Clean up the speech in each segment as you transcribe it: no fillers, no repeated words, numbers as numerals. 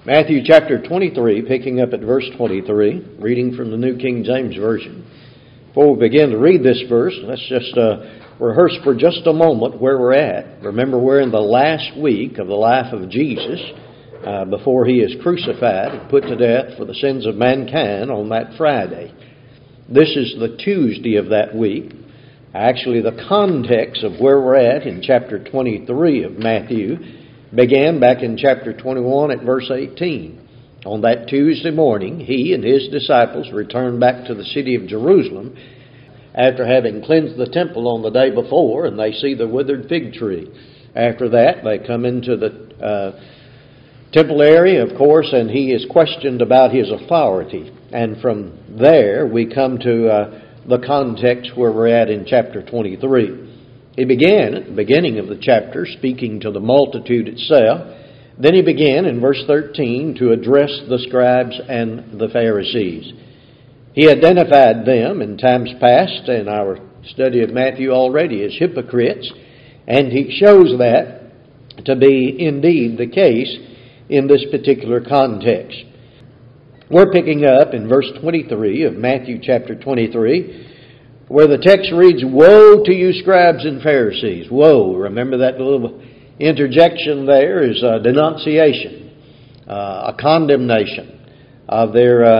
Matthew chapter 23, picking up at verse 23, reading from the New King James Version. Before we begin to read this verse, let's just rehearse for just a moment where we're at. Remember, we're in the last week of the life of Jesus before He is crucified and put to death for the sins of mankind on that Friday. This is the Tuesday of that week. Actually, the context of where we're at in chapter 23 of Matthew began back in chapter 21 at verse 18. On that Tuesday morning, He and His disciples returned back to the city of Jerusalem after having cleansed the temple on the day before, and they see the withered fig tree. After that, they come into the temple area, of course, and He is questioned about His authority. And from there, we come to the context where we're at in chapter 23. He began at the beginning of the chapter speaking to the multitude itself. Then He began in verse 13 to address the scribes and the Pharisees. He identified them in times past in our study of Matthew already as hypocrites, and He shows that to be indeed the case in this particular context. We're picking up in verse 23 of Matthew chapter 23, where the text reads, "Woe to you, scribes and Pharisees." Woe. Remember that little interjection there is a denunciation, a condemnation of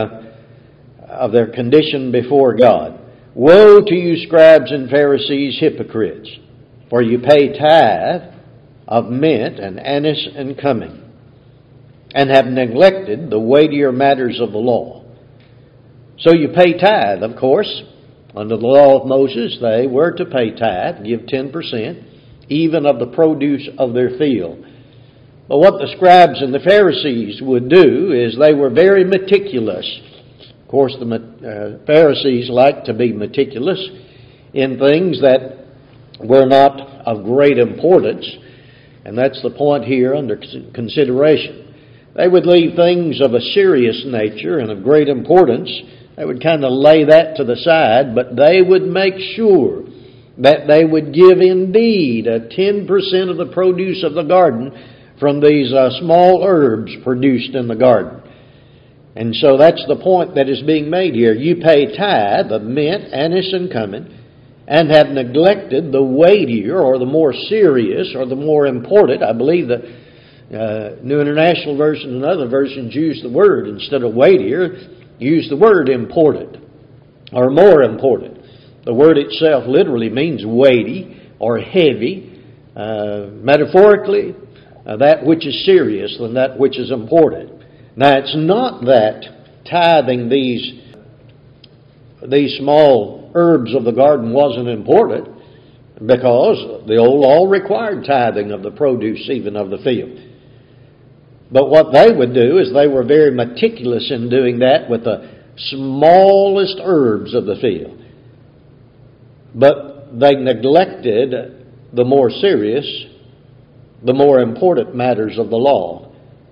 their condition before God. "Woe to you, scribes and Pharisees, hypocrites, for you pay tithe of mint and anise and cumin, and have neglected the weightier matters of the law." So you pay tithe, of course. Under the law of Moses, they were to pay tithe, give 10%, even of the produce of their field. But what the scribes and the Pharisees would do is they were very meticulous. Of course, the Pharisees liked to be meticulous in things that were not of great importance, and that's the point here under consideration. They would leave things of a serious nature and of great importance. They would kind of lay that to the side, but they would make sure that they would give indeed 10% of the produce of the garden from these small herbs produced in the garden. And so that's the point that is being made here. You pay tithe of mint, anise, and cumin, and have neglected the weightier or the more serious or the more important. I believe the New International Version and other versions use the word, instead of weightier, use the word important or more important. The word itself literally means weighty or heavy. Metaphorically, that which is serious than that which is important. Now, it's not that tithing these small herbs of the garden wasn't important, because the old law required tithing of the produce even of the field. But what they would do is they were very meticulous in doing that with the smallest herbs of the field. But they neglected the more serious, the more important matters of the law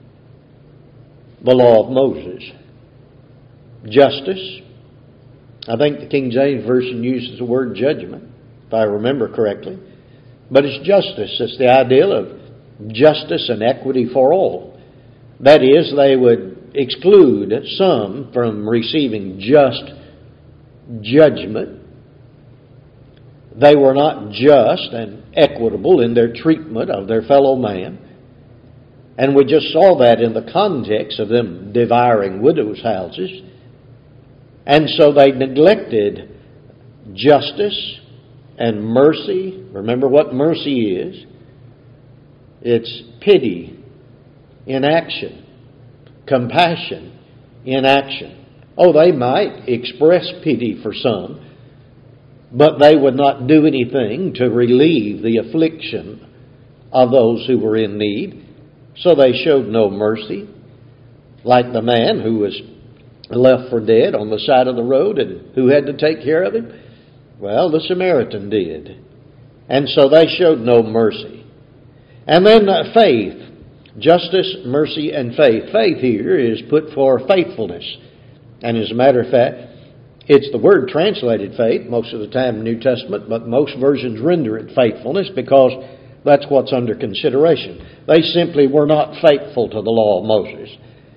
of Moses. Justice. I think the King James Version uses the word judgment, if I remember correctly. But it's justice. It's the ideal of justice and equity for all. That is, they would exclude some from receiving just judgment. They were not just and equitable in their treatment of their fellow man. And we just saw that in the context of them devouring widows' houses. And so they neglected justice and mercy. Remember what mercy is. It's pity in action, compassion in action. Oh, they might express pity for some, but they would not do anything to relieve the affliction of those who were in need. So they showed no mercy, like the man who was left for dead on the side of the road and who had to take care of him. Well, the Samaritan did. And so they showed no mercy. And then faith. Justice, mercy, and faith. Faith here is put for faithfulness. And as a matter of fact, it's the word translated faith most of the time in the New Testament, but most versions render it faithfulness because That's what's under consideration. They simply were not faithful to the law of Moses.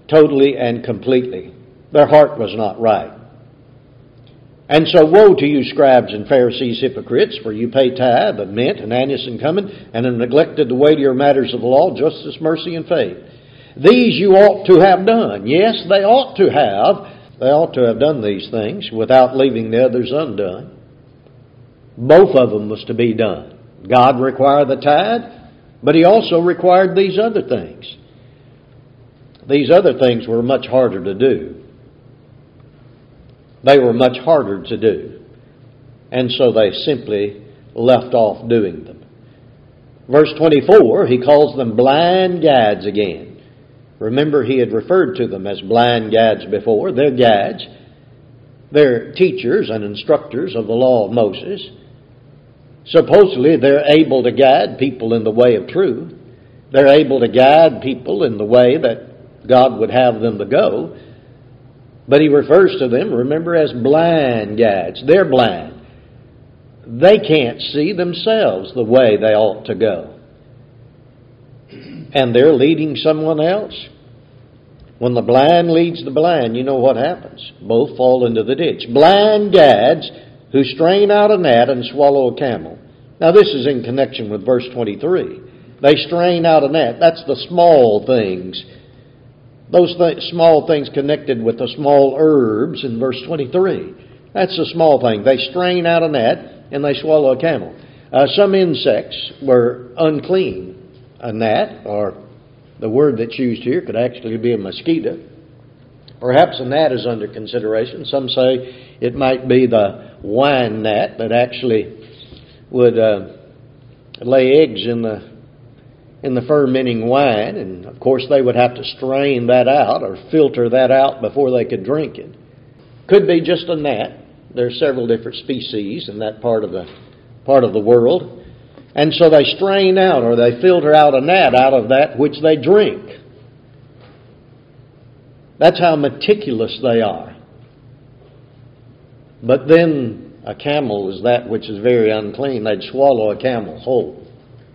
totally and completely. Their heart was not right. And so woe to you, scribes and Pharisees, hypocrites, for you pay tithe of mint and anise and cumin, and have neglected the weightier matters of the law, justice, mercy, and faith. These you ought to have done. Yes, they ought to have. They ought to have done these things without leaving the others undone. Both of them was to be done. God required the tithe, but He also required these other things. These other things were much harder to do. They were much harder to do. And so they simply left off doing them. Verse 24, He calls them blind guides again. Remember, He had referred to them as blind guides before. They're guides. They're teachers and instructors of the law of Moses. Supposedly, they're able to guide people in the way of truth. They're able to guide people in the way that God would have them to go. But He refers to them, remember, as blind guides. They're blind. They can't see themselves the way they ought to go. And they're leading someone else. When the blind leads the blind, you know what happens. Both fall into the ditch. Blind guides who strain out a gnat and swallow a camel. Now this is in connection with verse 23. They strain out a gnat. That's the small things. Those small things connected with the small herbs in verse 23. That's the small thing. They strain out a gnat and they swallow a camel. Some insects were unclean. A gnat, or the word that's used here could actually be a mosquito. Perhaps a gnat is under consideration. Some say it might be the wine gnat that actually would lay eggs in the fermenting wine, and of course they would have to strain that out or filter that out before they could drink it. Could be just a gnat. There are several different species in that part of the world. And so they strain out or they filter out a gnat out of that which they drink. That's how meticulous they are. But then a camel is that which is very unclean. They'd swallow a camel whole.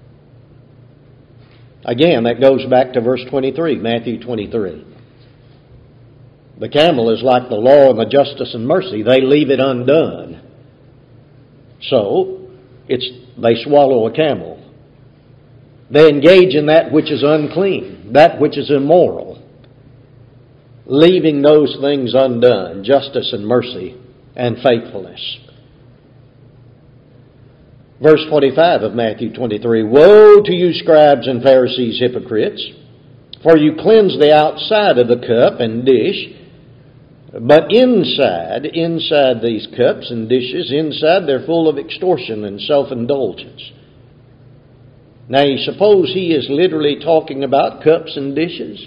Again, that goes back to verse 23, Matthew 23. The camel is like the law and the justice and mercy. They leave it undone. So, they swallow a camel. They engage in that which is unclean, that which is immoral, leaving those things undone, justice and mercy and faithfulness. Verse 25 of Matthew 23, Woe to you, scribes and Pharisees, hypocrites, for you cleanse the outside of the cup and dish, but inside these cups and dishes, inside they're full of extortion and self-indulgence. Now you suppose He is literally talking about cups and dishes?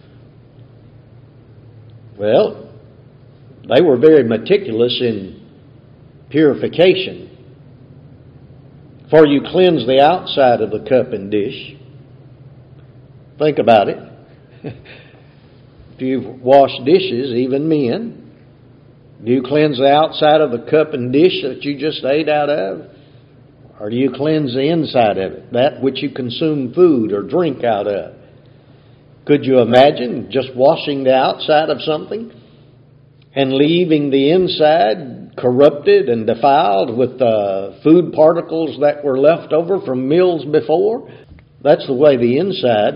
Well, they were very meticulous in purification. For you cleanse the outside of the cup and dish. Think about it. If you've washed dishes, even men, do you cleanse the outside of the cup and dish that you just ate out of? Or do you cleanse the inside of it, that which you consume food or drink out of? Could you imagine just washing the outside of something and leaving the inside corrupted and defiled with food particles that were left over from meals before? That's the way the inside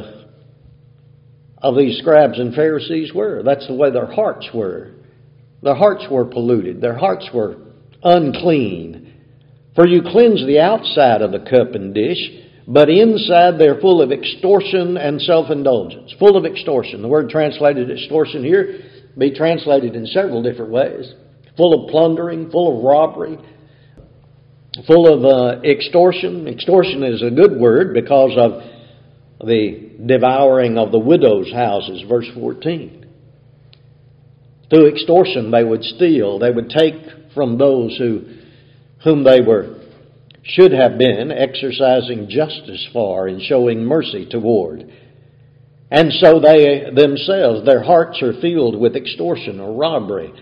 of these scribes and Pharisees were. That's the way their hearts were. Their hearts were polluted. Their hearts were unclean. For you cleanse the outside of the cup and dish, but inside they're full of extortion and self-indulgence. Full of extortion. The word translated extortion here be translated in several different ways. Full of plundering, full of robbery, full of extortion. Extortion is a good word because of the devouring of the widows' houses, verse 14. Through extortion they would steal. They would take from those whom they should have been exercising justice for and showing mercy toward. And so they themselves, their hearts are filled with extortion or robbery,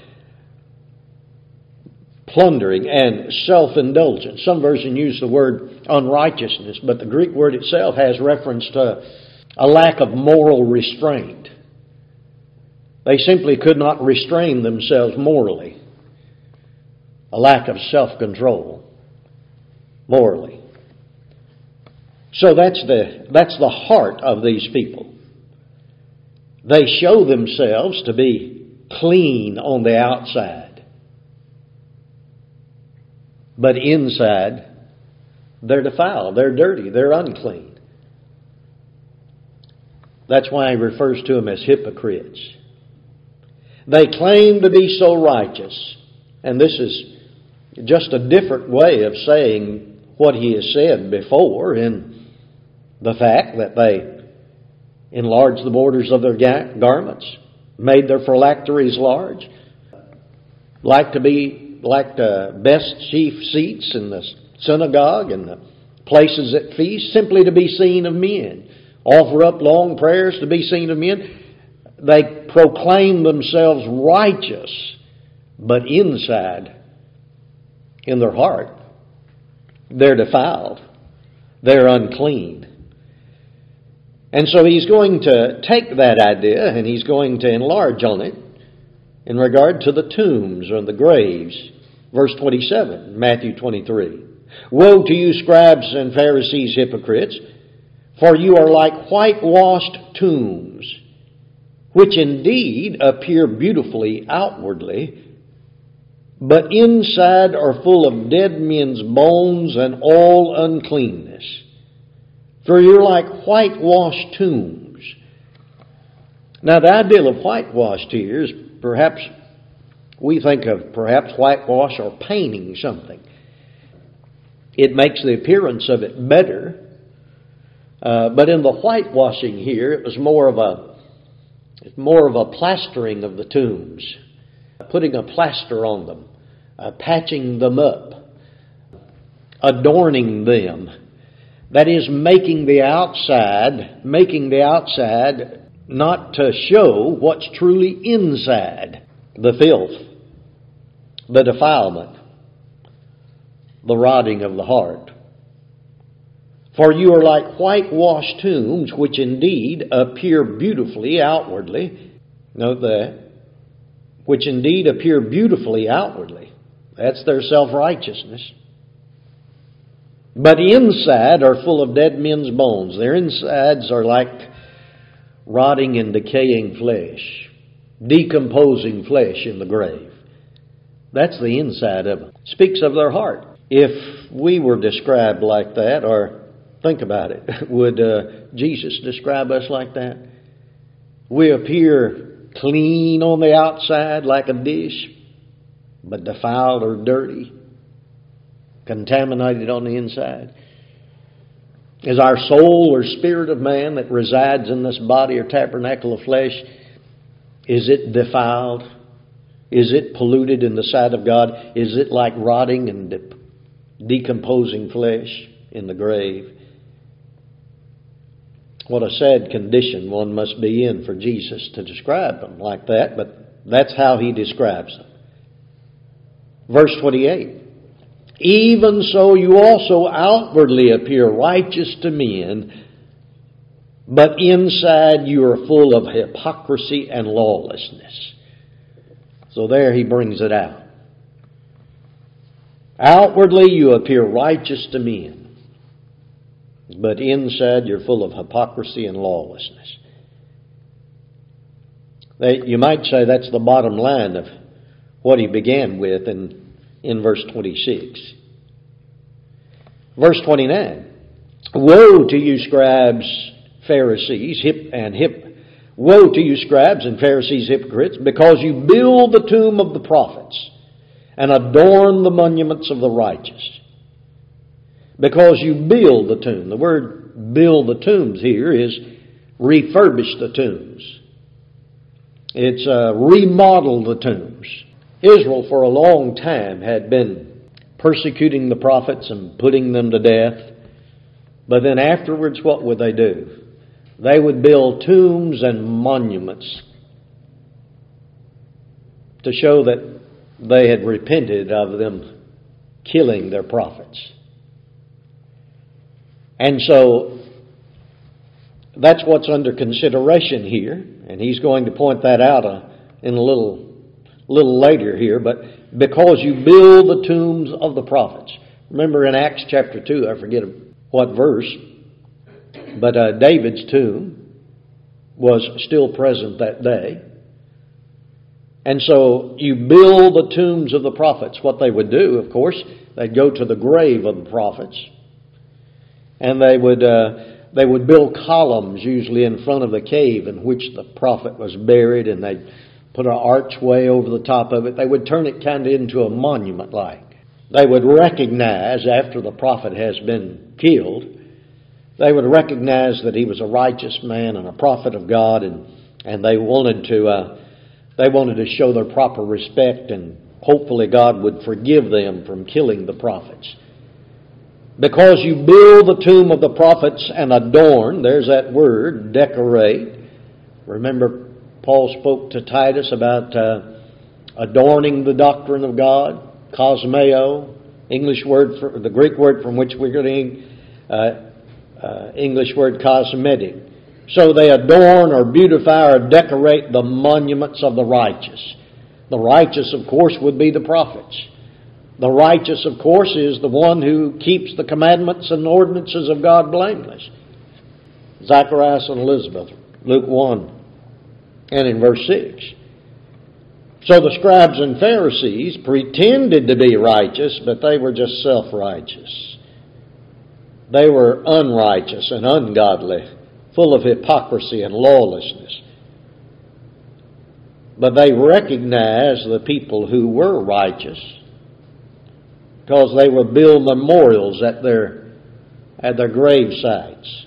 plundering, and self-indulgence. Some versions use the word unrighteousness, but the Greek word itself has reference to a lack of moral restraint. They simply could not restrain themselves morally. A lack of self-control morally. So that's the heart of these people. They show themselves to be clean on the outside. But inside, they're defiled, they're dirty, they're unclean. That's why he refers to them as hypocrites. They claim to be so righteous. And this is just a different way of saying what he has said before, in the fact that they enlarged the borders of their garments, made their phylacteries large, like the best chief seats in the synagogue and the places at feasts, simply to be seen of men. Offer up long prayers to be seen of men. They proclaim themselves righteous, but inside, in their heart, they're defiled. They're unclean. And so he's going to take that idea and he's going to enlarge on it in regard to the tombs or the graves. Verse 27, Matthew 23. Woe to you, scribes and Pharisees, hypocrites, for you are like whitewashed tombs, which indeed appear beautifully outwardly, but inside are full of dead men's bones and all uncleanness. For you're like whitewashed tombs. Now the idea of whitewashed here is perhaps we think of perhaps whitewash or painting something. It makes the appearance of it better. But in the whitewashing here, it was more of a plastering of the tombs, putting a plaster on them, patching them up, adorning them. That is, making the outside not to show what's truly inside. The filth, the defilement, the rotting of the heart. For you are like whitewashed tombs, which indeed appear beautifully outwardly. Note that. Which indeed appear beautifully outwardly. That's their self-righteousness. But inside are full of dead men's bones. Their insides are like rotting and decaying flesh, decomposing flesh in the grave. That's the inside of them. Speaks of their heart. If we were described like that, or think about it, would Jesus describe us like that? We appear clean on the outside like a dish, but defiled or dirty, contaminated on the inside. Is our soul or spirit of man that resides in this body or tabernacle of flesh, is it defiled? Is it polluted in the sight of God? Is it like rotting and decomposing flesh in the grave? What a sad condition one must be in for Jesus to describe them like that, but that's how he describes them. Verse 28. Even so you also outwardly appear righteous to men, but inside you are full of hypocrisy and lawlessness. So there he brings it out. Outwardly you appear righteous to men, but inside you're full of hypocrisy and lawlessness. You might say that's the bottom line of what he began with in verse 26. Verse 29. Woe to you, scribes, Pharisees, woe to you, scribes and Pharisees, hypocrites, because you build the tomb of the prophets and adorn the monuments of the righteous. Because you build the tomb. The word build the tombs here is refurbish the tombs. It's remodel the tombs. Israel for a long time had been persecuting the prophets and putting them to death. But then afterwards, what would they do? They would build tombs and monuments to show that they had repented of them killing their prophets. And so that's what's under consideration here. And he's going to point that out in a little later here, but because you build the tombs of the prophets. Remember in Acts chapter 2, I forget what verse, but David's tomb was still present that day. And so you build the tombs of the prophets. What they would do, of course, they'd go to the grave of the prophets, and they would build columns usually in front of the cave in which the prophet was buried, and they'd put an archway over the top of it. They would turn it kind of into a monument like. They would recognize, after the prophet has been killed, they would recognize that he was a righteous man and a prophet of God, and they wanted to show their proper respect, and hopefully God would forgive them from killing the prophets. Because you build the tomb of the prophets and adorn, there's that word, decorate. Remember, Paul spoke to Titus about adorning the doctrine of God, cosmeo, the Greek word from which we're getting English word cosmetic. So they adorn or beautify or decorate the monuments of the righteous. The righteous, of course, would be the prophets. The righteous, of course, is the one who keeps the commandments and ordinances of God blameless. Zacharias and Elizabeth, Luke 1 and in verse 6. So the scribes and Pharisees pretended to be righteous, but they were just self-righteous. They were unrighteous and ungodly, full of hypocrisy and lawlessness. But they recognized the people who were righteous because they would build memorials at their grave sites.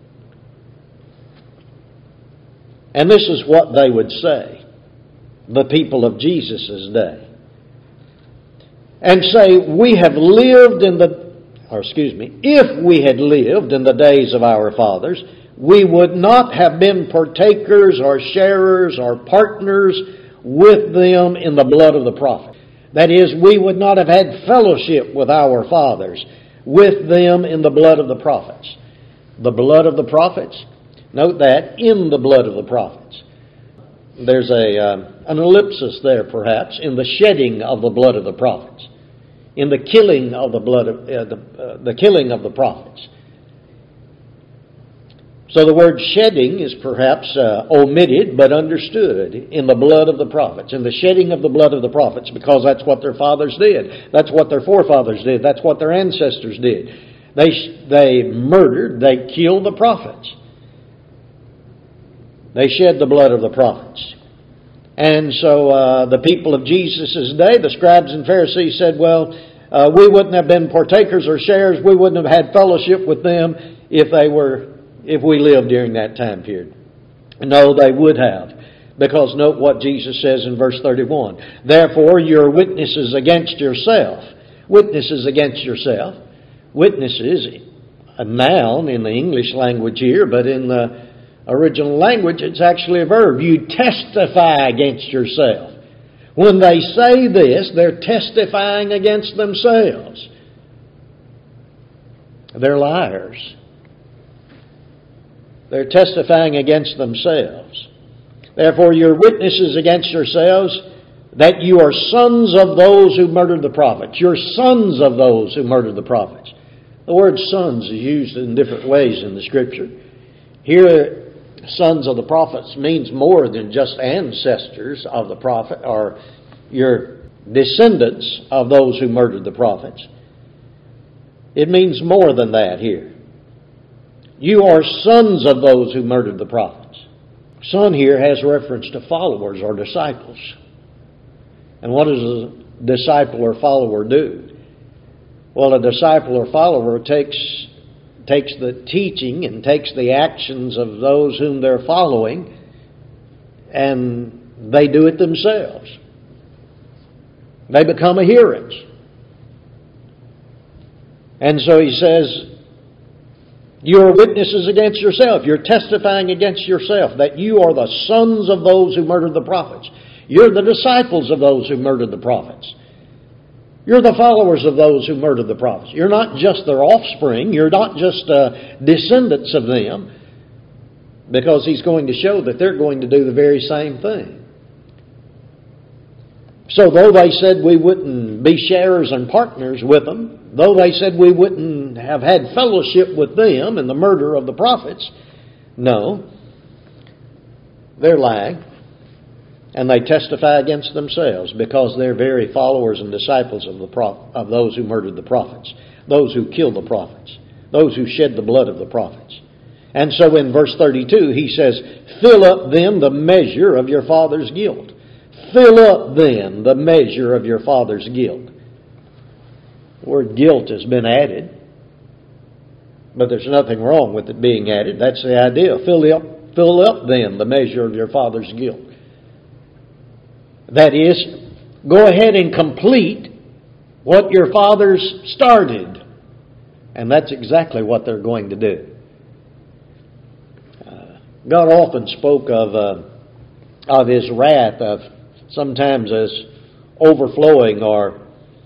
And this is what they would say, the people of Jesus' day. And say, if we had lived in the days of our fathers, we would not have been partakers or sharers or partners with them in the blood of the prophet. That is, we would not have had fellowship with our fathers with them in the blood of the prophets. The blood of the prophets, note that, in the blood of the prophets. There's an ellipsis there, perhaps, in the shedding of the blood of the prophets, in the killing of the blood of the killing of the prophets. So the word shedding is perhaps omitted but understood in the blood of the prophets, in the shedding of the blood of the prophets, because that's what their fathers did. That's what their forefathers did. That's what their ancestors did. They murdered, they killed the prophets. They shed the blood of the prophets. And so the people of Jesus' day, the scribes and Pharisees said, well, we wouldn't have been partakers or sharers, we wouldn't have had fellowship with them if we lived during that time period. No, they would have. Because note what Jesus says in verse 31. Therefore, you're witnesses against yourself. Witnesses against yourself. Witnesses, a noun in the English language here, but in the original language it's actually a verb. You testify against yourself. When they say this, they're testifying against themselves. They're liars. They're testifying against themselves. Therefore, you're witnesses against yourselves that you are sons of those who murdered the prophets. You're sons of those who murdered the prophets. The word sons is used in different ways in the Scripture. Here, sons of the prophets means more than just ancestors of the prophet or your descendants of those who murdered the prophets. It means more than that here. You are sons of those who murdered the prophets. Son here has reference to followers or disciples. And what does a disciple or follower do? Well, a disciple or follower takes the teaching and takes the actions of those whom they're following, and they do it themselves. They become adherents. And so he says, you're witnesses against yourself. You're testifying against yourself that you are the sons of those who murdered the prophets. You're the disciples of those who murdered the prophets. You're the followers of those who murdered the prophets. You're not just their offspring. You're not just descendants of them, because he's going to show that they're going to do the very same thing. So though they said we wouldn't be sharers and partners with them, though they said we wouldn't have had fellowship with them in the murder of the prophets, no, they're lying. And they testify against themselves because they're very followers and disciples of those who murdered the prophets, those who killed the prophets, those who shed the blood of the prophets. And so in verse 32 he says, "Fill up then the measure of your father's guilt." Fill up then the measure of your father's guilt. The word guilt has been added, but there's nothing wrong with it being added. That's the idea. Fill up then the measure of your father's guilt. That is, go ahead and complete what your fathers started. And that's exactly what they're going to do. God often spoke of His wrath, of sometimes as overflowing or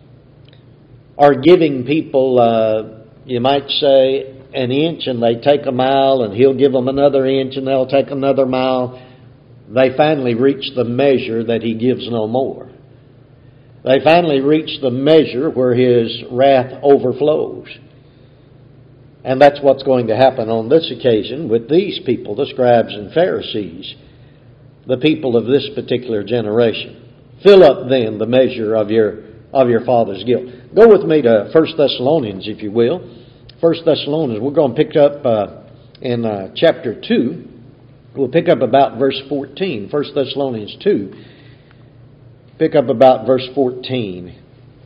giving people, you might say, an inch and they take a mile, and He'll give them another inch and they'll take another mile. They finally reach the measure that He gives no more. They finally reach the measure where His wrath overflows. And that's what's going to happen on this occasion with these people, the scribes and Pharisees, the people of this particular generation. Fill up then the measure of your father's guilt. Go with me to 1 Thessalonians, if you will. 1 Thessalonians, we're going to pick up in chapter 2. We'll pick up about verse 14. 1 Thessalonians 2. Pick up about verse 14.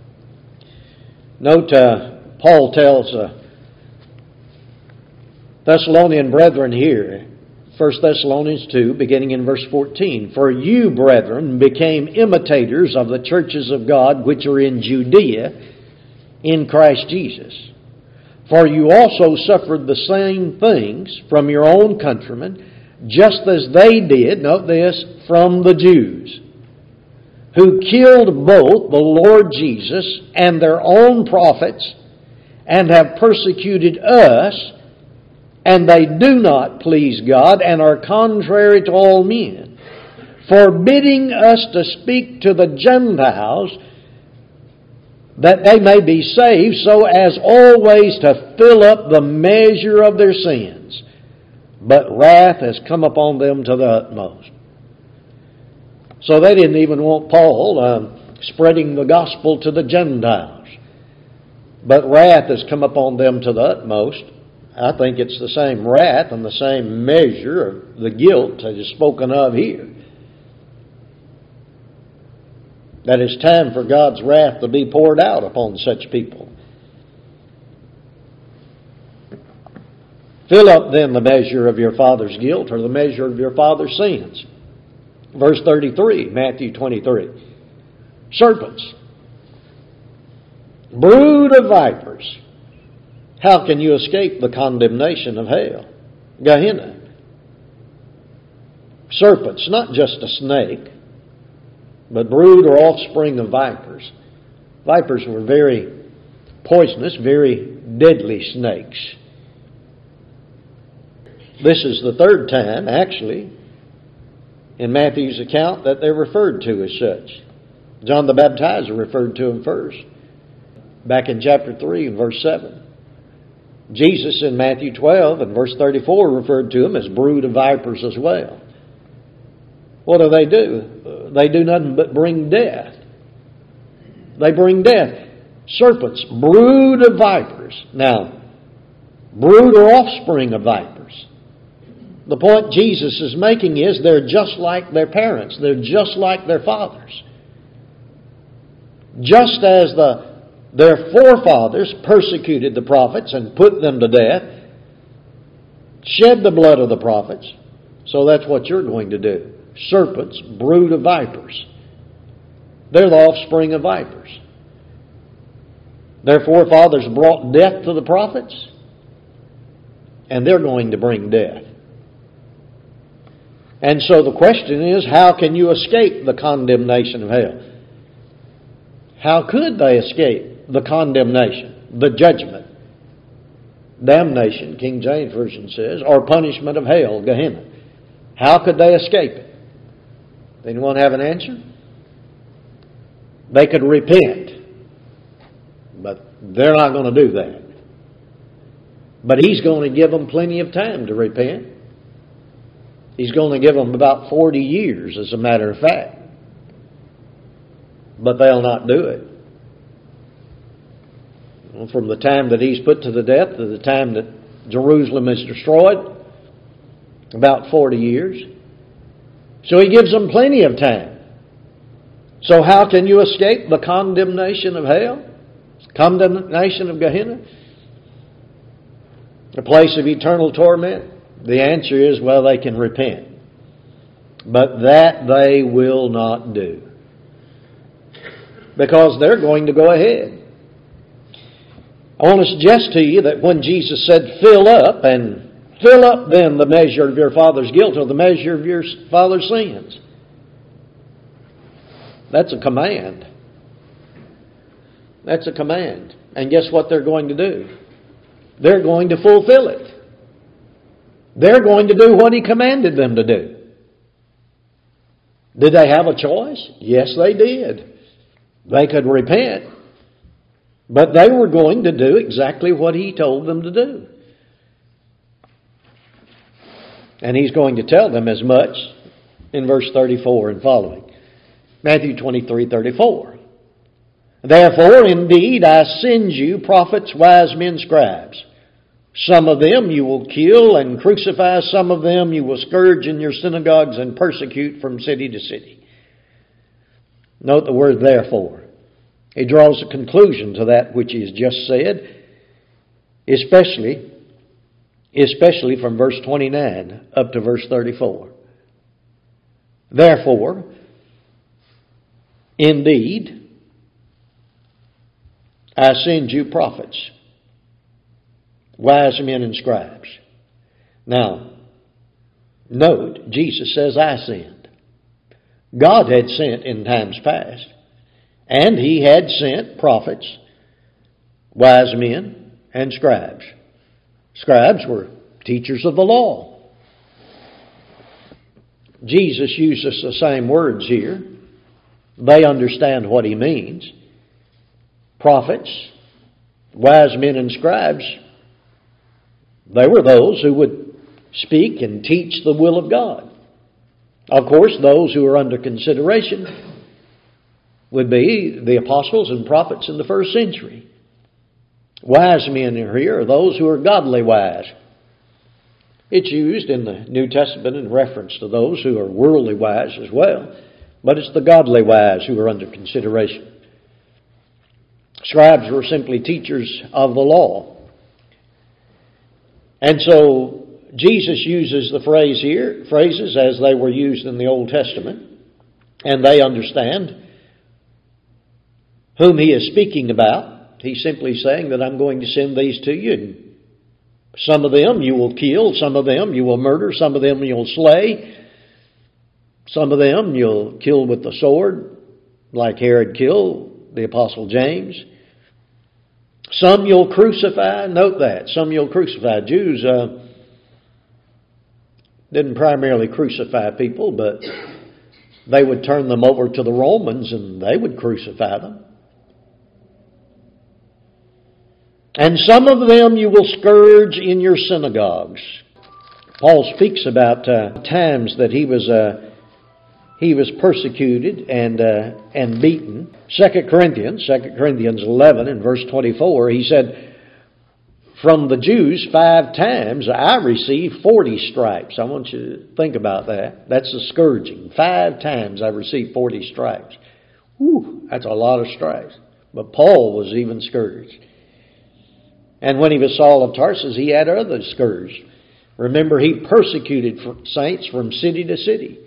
Note, Paul tells Thessalonian brethren here, 1 Thessalonians 2, beginning in verse 14. "For you, brethren, became imitators of the churches of God which are in Judea in Christ Jesus. For you also suffered the same things from your own countrymen, just as they did," note this, "from the Jews, who killed both the Lord Jesus and their own prophets, and have persecuted us, and they do not please God, and are contrary to all men, forbidding us to speak to the Gentiles, that they may be saved, so as always to fill up the measure of their sins. But wrath has come upon them to the utmost." So they didn't even want Paul spreading the gospel to the Gentiles. But wrath has come upon them to the utmost. I think it's the same wrath and the same measure of the guilt that is spoken of here. That it's time for God's wrath to be poured out upon such people. "Fill up then the measure of your father's guilt," or the measure of your father's sins. Verse 33, Matthew 23. "Serpents, brood of vipers, how can you escape the condemnation of hell?" Gehenna. Serpents, not just a snake, but brood or offspring of vipers. Vipers were very poisonous, very deadly snakes. This is the third time, actually, in Matthew's account that they're referred to as such. John the Baptizer referred to them first, back in chapter 3 and verse 7. Jesus in Matthew 12 and verse 34 referred to them as brood of vipers as well. What do? They do nothing but bring death. They bring death. Serpents, brood of vipers. Now, brood or offspring of vipers. The point Jesus is making is they're just like their parents. They're just like their fathers. Just as their forefathers persecuted the prophets and put them to death, shed the blood of the prophets, so that's what you're going to do. Serpents, brood of vipers. They're the offspring of vipers. Their forefathers brought death to the prophets, and they're going to bring death. And so the question is, how can you escape the condemnation of hell? How could they escape the condemnation, the judgment, damnation, King James Version says, or punishment of hell, Gehenna? How could they escape it? Anyone have an answer? They could repent. But they're not going to do that. But He's going to give them plenty of time to repent. He's going to give them about 40 years, as a matter of fact. But they'll not do it. From the time that He's put to the death to the time that Jerusalem is destroyed, about 40 years. So He gives them plenty of time. So how can you escape the condemnation of hell? Condemnation of Gehenna? A place of eternal torment? The answer is, well, they can repent. But that they will not do. Because they're going to go ahead. I want to suggest to you that when Jesus said, fill up then the measure of your father's guilt, or the measure of your father's sins. That's a command. That's a command. And guess what they're going to do? They're going to fulfill it. They're going to do what He commanded them to do. Did they have a choice? Yes, they did. They could repent. But they were going to do exactly what He told them to do. And He's going to tell them as much in verse 34 and following. Matthew 23:34. Therefore, indeed, I send you prophets, wise men, scribes. Some of them you will kill and crucify. Some of them you will scourge in your synagogues and persecute from city to city. Note the word therefore. He draws a conclusion to that which He has just said, especially from verse 29 up to verse 34. Therefore, indeed, I send you prophets, wise men and scribes. Now, note, Jesus says, I send. God had sent in times past. And He had sent prophets, wise men, and scribes. Scribes were teachers of the law. Jesus uses the same words here. They understand what He means. Prophets, wise men, and scribes, they were those who would speak and teach the will of God. Of course, those who are under consideration would be the apostles and prophets in the first century. Wise men here are those who are godly wise. It's used in the New Testament in reference to those who are worldly wise as well, but it's the godly wise who are under consideration. Scribes were simply teachers of the law. And so Jesus uses the phrases as they were used in the Old Testament, and they understand whom He is speaking about. He's simply saying that I'm going to send these to you. And some of them you will kill, some of them you will murder, some of them you'll slay, some of them you'll kill with the sword, like Herod killed the Apostle James. Some you'll crucify. Note that. Some you'll crucify. Jews didn't primarily crucify people, but they would turn them over to the Romans and they would crucify them. And some of them you will scourge in your synagogues. Paul speaks about times that he was persecuted and beaten. 2 Corinthians 11 and verse 24, he said, from the Jews 5 times I received 40 stripes. I want you to think about that. That's the scourging. 5 times I received 40 stripes. Whew, that's a lot of stripes. But Paul was even scourged. And when he was Saul of Tarsus, he had others scourged. Remember, he persecuted saints from city to city.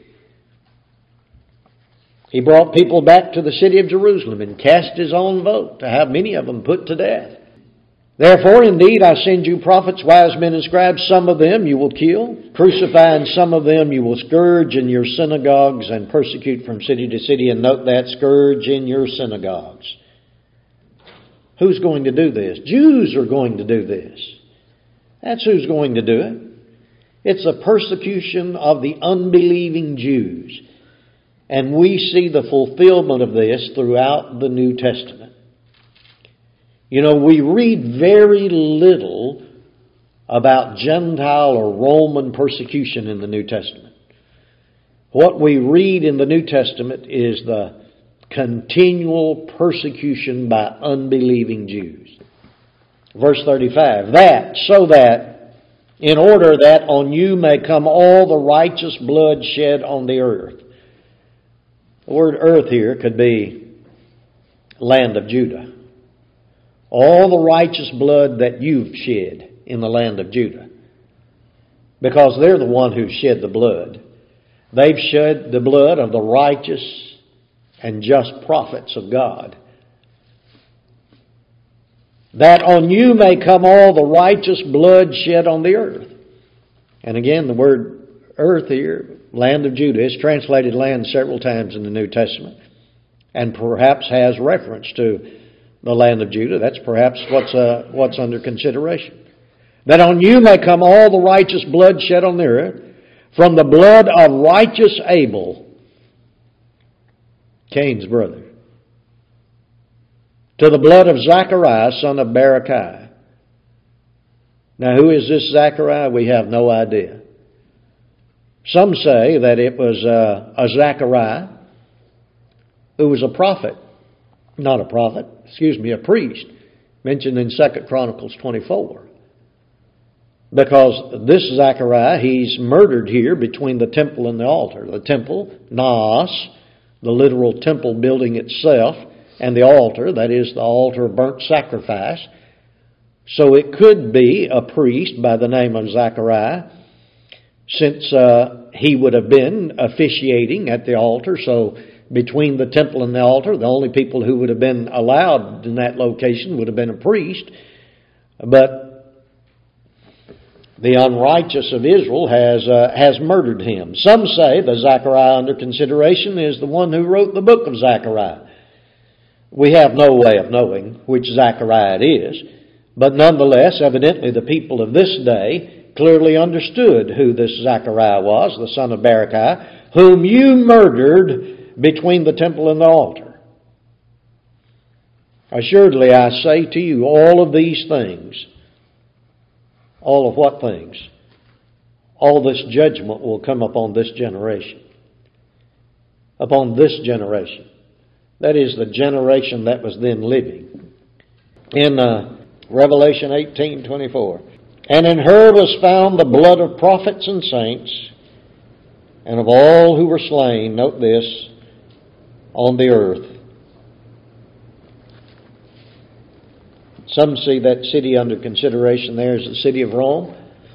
He brought people back to the city of Jerusalem and cast his own vote to have many of them put to death. Therefore, indeed, I send you prophets, wise men, and scribes. Some of them you will kill, crucify, and some of them you will scourge in your synagogues and persecute from city to city. And note that, scourge in your synagogues. Who's going to do this? Jews are going to do this. That's who's going to do it. It's a persecution of the unbelieving Jews. And we see the fulfillment of this throughout the New Testament. You know, we read very little about Gentile or Roman persecution in the New Testament. What we read in the New Testament is the continual persecution by unbelieving Jews. Verse 35, so that in order that on you may come all the righteous blood shed on the earth. The word earth here could be land of Judah. All the righteous blood that you've shed in the land of Judah. Because they're the one who shed the blood. They've shed the blood of the righteous and just prophets of God. That on you may come all the righteous blood shed on the earth. And again, the word earth here, land of Judah, is translated land several times in the New Testament. And perhaps has reference to the land of Judah. That's perhaps what's under consideration. That on you may come all the righteous blood shed on the earth, from the blood of righteous Abel, Cain's brother, to the blood of Zachariah, son of Berechiah. Now, who is this Zachariah? We have no idea. Some say that it was a Zachariah who was a prophet. Not a prophet, a priest, mentioned in 2 Chronicles 24. Because this Zechariah, he's murdered here between the temple and the altar. The temple, Naas, the literal temple building itself, and the altar, that is the altar of burnt sacrifice. So it could be a priest by the name of Zechariah, since he would have been officiating at the altar. So between the temple and the altar, the only people who would have been allowed in that location would have been a priest. But the unrighteous of Israel has murdered him. Some say the Zechariah under consideration is the one who wrote the book of Zechariah. We have no way of knowing which Zechariah it is, but nonetheless, evidently the people of this day clearly understood who this Zechariah was, the son of Berechiah, whom you murdered between the temple and the altar. Assuredly, I say to you, all of these things. All of what things? All this judgment will come upon this generation. Upon this generation. That is the generation that was then living. In Revelation 18:24. And in her was found the blood of prophets and saints, and of all who were slain, note this, on the earth. Some see that city under consideration there is the city of Rome.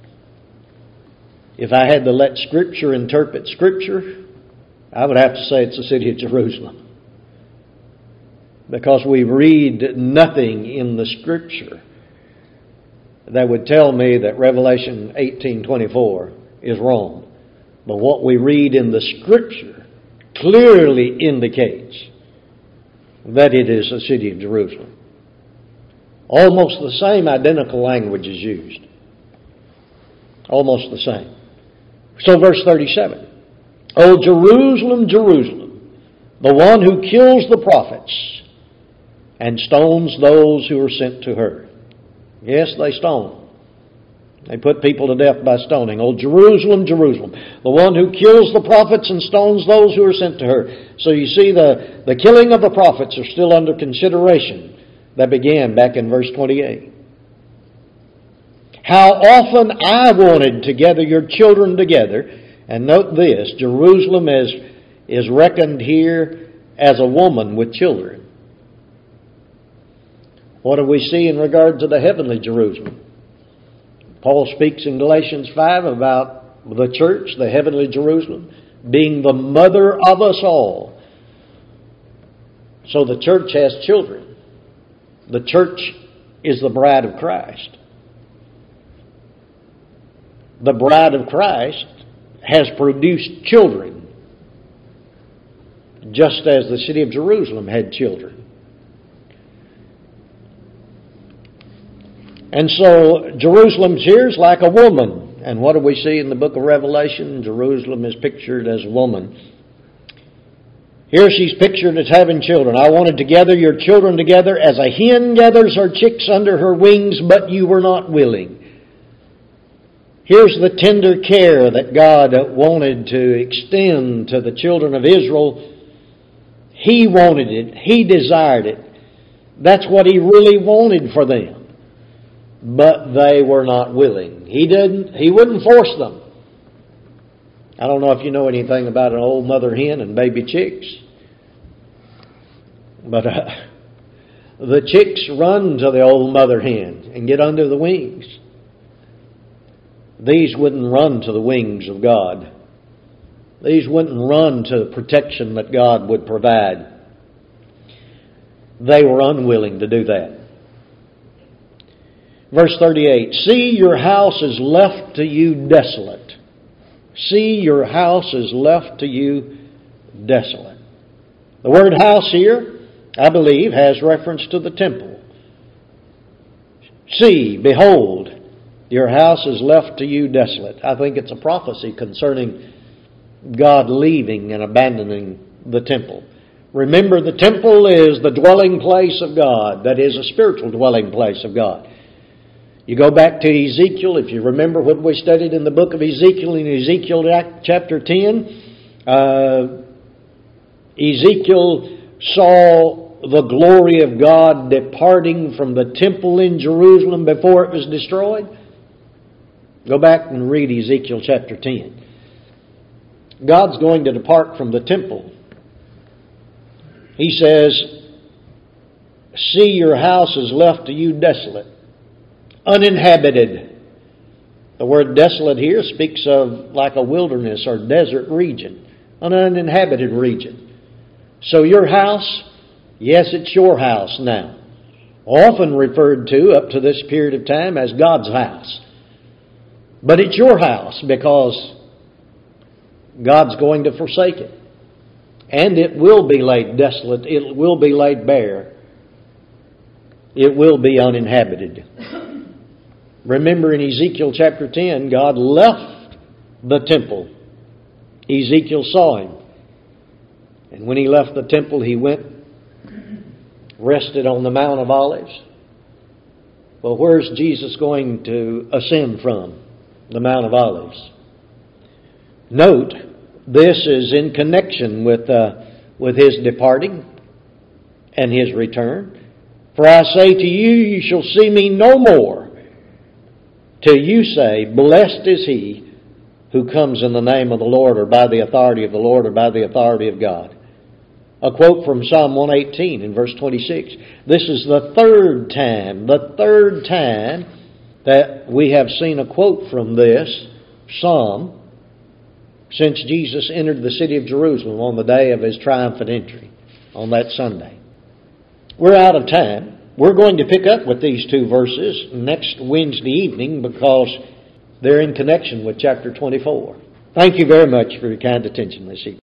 If I had to let Scripture interpret Scripture, I would have to say it's the city of Jerusalem. Because we read nothing in the Scripture that would tell me that Revelation 18:24 is Rome. But what we read in the Scripture clearly indicates that it is the city of Jerusalem. Almost the same identical language is used. Almost the same. So verse 37. O Jerusalem, Jerusalem, the one who kills the prophets and stones those who are sent to her. Yes, they stone. They put people to death by stoning. O Jerusalem, Jerusalem, the one who kills the prophets and stones those who are sent to her. So you see the killing of the prophets are still under consideration. That began back in verse 28. How often I wanted to gather your children together. And note this, Jerusalem is reckoned here as a woman with children. What do we see in regard to the heavenly Jerusalem? Paul speaks in Galatians 5 about the church, the heavenly Jerusalem, being the mother of us all. So the church has children. The church is the bride of Christ. The bride of Christ has produced children, just as the city of Jerusalem had children. And so Jerusalem here is like a woman. And what do we see in the book of Revelation? Jerusalem is pictured as a woman. Here she's pictured as having children. I wanted to gather your children together as a hen gathers her chicks under her wings, but you were not willing. Here's the tender care that God wanted to extend to the children of Israel. He wanted it. He desired it. That's what He really wanted for them. But they were not willing. He wouldn't force them. I don't know if you know anything about an old mother hen and baby chicks. But the chicks run to the old mother hen and get under the wings. These wouldn't run to the wings of God. These wouldn't run to the protection that God would provide. They were unwilling to do that. Verse 38, see, your house is left to you desolate. See, your house is left to you desolate. The word house here, I believe, has reference to the temple. See, behold, your house is left to you desolate. I think it's a prophecy concerning God leaving and abandoning the temple. Remember, the temple is the dwelling place of God. That is a spiritual dwelling place of God. You go back to Ezekiel, if you remember what we studied in the book of Ezekiel, in Ezekiel chapter 10, Ezekiel saw the glory of God departing from the temple in Jerusalem before it was destroyed. Go back and read Ezekiel chapter 10. God's going to depart from the temple. He says, see, your house is left to you desolate, uninhabited. The word desolate here speaks of like a wilderness or desert region, an uninhabited region. So your house, yes, it's your house now. Often referred to up to this period of time as God's house. But it's your house because God's going to forsake it. And it will be laid desolate. It will be laid bare. It will be uninhabited. Remember in Ezekiel chapter 10, God left the temple. Ezekiel saw Him. And when He left the temple, He went, rested on the Mount of Olives. Well, where's Jesus going to ascend from? The Mount of Olives. Note, this is in connection with His departing and His return. For I say to you, you shall see me no more, till you say, blessed is He who comes in the name of the Lord, or by the authority of the Lord, or by the authority of God. A quote from Psalm 118 in verse 26. This is the third time that we have seen a quote from this psalm since Jesus entered the city of Jerusalem on the day of His triumphant entry, on that Sunday. We're out of time. We're going to pick up with these two verses next Wednesday evening because they're in connection with chapter 24. Thank you very much for your kind attention this evening.